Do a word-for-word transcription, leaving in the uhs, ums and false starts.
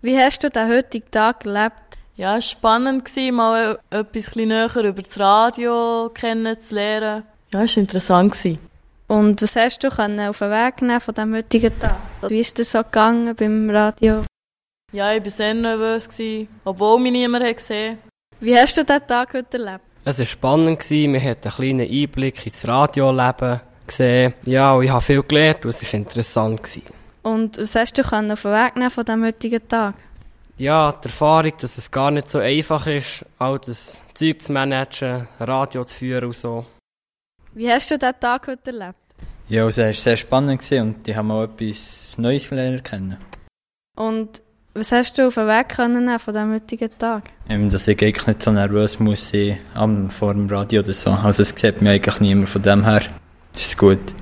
Wie hast du den heutigen Tag erlebt? Ja, es war spannend, mal etwas näher über das Radio kennenzulernen. Ja, es war interessant. Und was hast du auf den Weg nehmen von diesem heutigen Tag? Wie ist es so gegangen beim Radio? Ja, ich war sehr nervös, obwohl mich niemand gesehen hat. Wie hast du diesen Tag heute erlebt? Es war spannend, man hat einen kleinen Einblick ins Radioleben gesehen. Ja, und ich habe viel gelernt und es war interessant. Und was hast du auf den Weg nehmen von diesem heutigen Tag? Ja, die Erfahrung, dass es gar nicht so einfach ist, all das Zeug zu managen, Radio zu führen und so. Wie hast du diesen Tag heute erlebt? Ja, es war sehr spannend und ich habe mal etwas Neues gelernt kennen. Und was hast du auf den Weg können von diesem heutigen Tag? Ähm, dass ich eigentlich nicht so nervös muss sein am vor dem Radio oder so. Also es sieht mich eigentlich niemand, von dem her ist es gut.